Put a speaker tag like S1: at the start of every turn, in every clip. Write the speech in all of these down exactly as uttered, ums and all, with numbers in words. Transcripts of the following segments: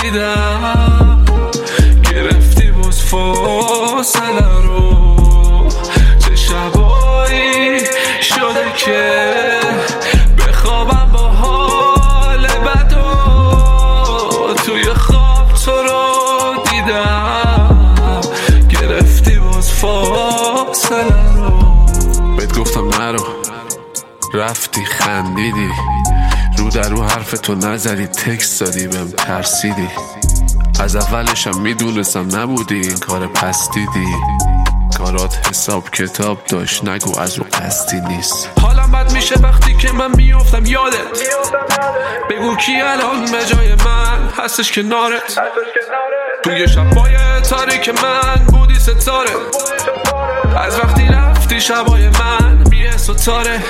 S1: دیدم گرفتی باز فاصله رو. چه شبایی شده که بخوابم با حال بد و توی خواب تو رو دیدم گرفتی باز فاصله رو. بهت گفتم نرو رفتی خندیدی رو در رو حرف تو نظری تکست دادی بهم ترسیدی. از اولشم میدونستم نبودی این کار پس دیدی. کارات حساب کتاب داشت نگو از رو قصدی نیست. حالم بد میشه وقتی که من میافتم یادت. بگو کی الان به جای من هستش کنارت. توی شبای تاریک من بودی ستاره. از وقتی رفتی شبای من بیه ستاره.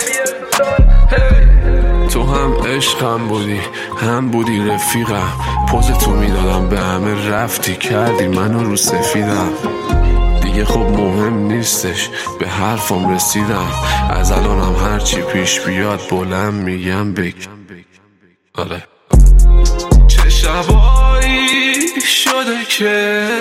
S1: تو هم عشقم بودی هم بودی رفیقم. پوز تو میدادم به همه رفتی کردی منو رو سفیدم. دیگه خب مهم نیستش به حرفم رسیدم. از الانم هرچی پیش بیاد بلند میگم بگ. آره چه شبایی شده که